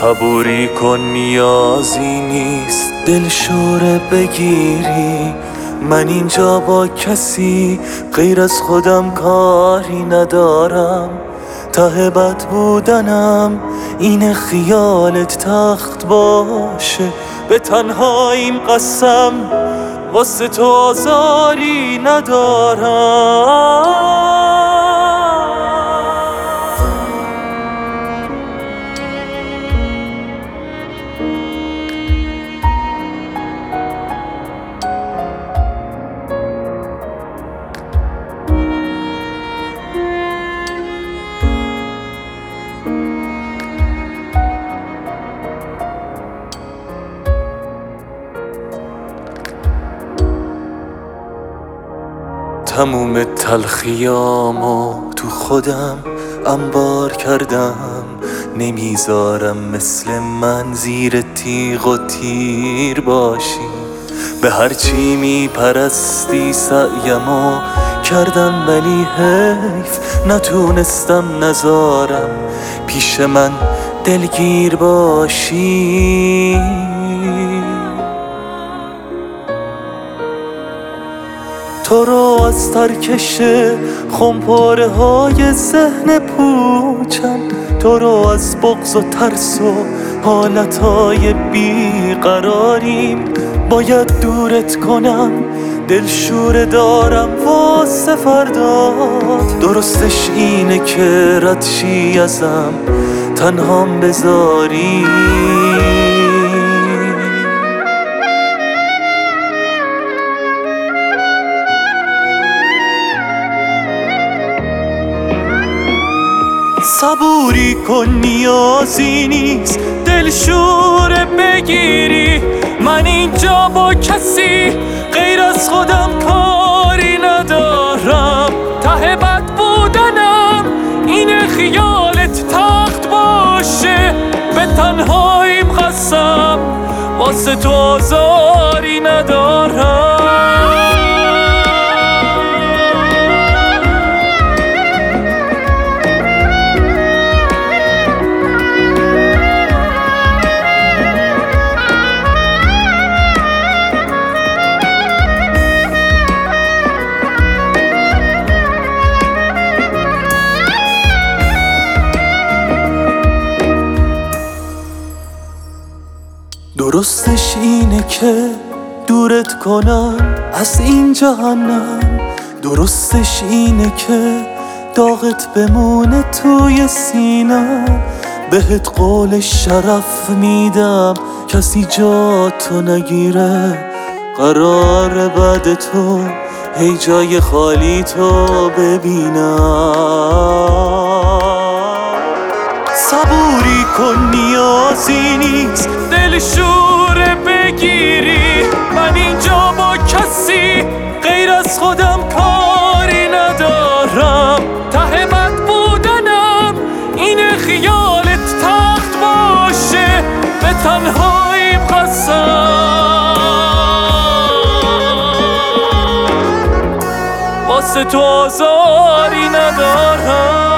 صبوری کن نیازی نیست دلشوره بگیری، من اینجا با کسی غیر از خودم کاری ندارم. ته بد بودنم این خیالت تخت باشه، به تنهاییم قسم واسه تو آزاری ندارم. تموم تلخیامو تو خودم انبار کردم، نمیذارم مثل من زیر تیغ و تیر باشی. به هرچی میپرستی سعیمو کردم ولی حیف نتونستم نذارم پیش من دلگیر باشی. تو رو از ترکش خمپاره های ذهن پوچم، تو رو از بغض و ترس و حالتهای بیقراریم باید دورت کنم، دلشوره دارم واسه فردات. درستش اینه که رد شی ازم تنهام بذاری، صبوری کن نیازی نیست دلشوره بگیری، من اینجا با کسی غیر از خودم کاری ندارم. ته بد بودنم این خیالت تخت باشه، به تنهاییم قسم واسه تو آزاری ندارم. درستش اینه که دورت کنم از این جهنم، درستش اینه که داغت بمونه توی سینم. بهت قول شرف میدم کسی جاتو نگیره، قرار بعد تو هی جای خالی تو ببینم. صبوری کن نیازی نیست دلشوره بگیری، من اینجا با کسی غیر از خودم کاری ندارم. ته بد بودنم این خیالت تخت باشه، به تنهاییم قسم واسه تو آزاری ندارم.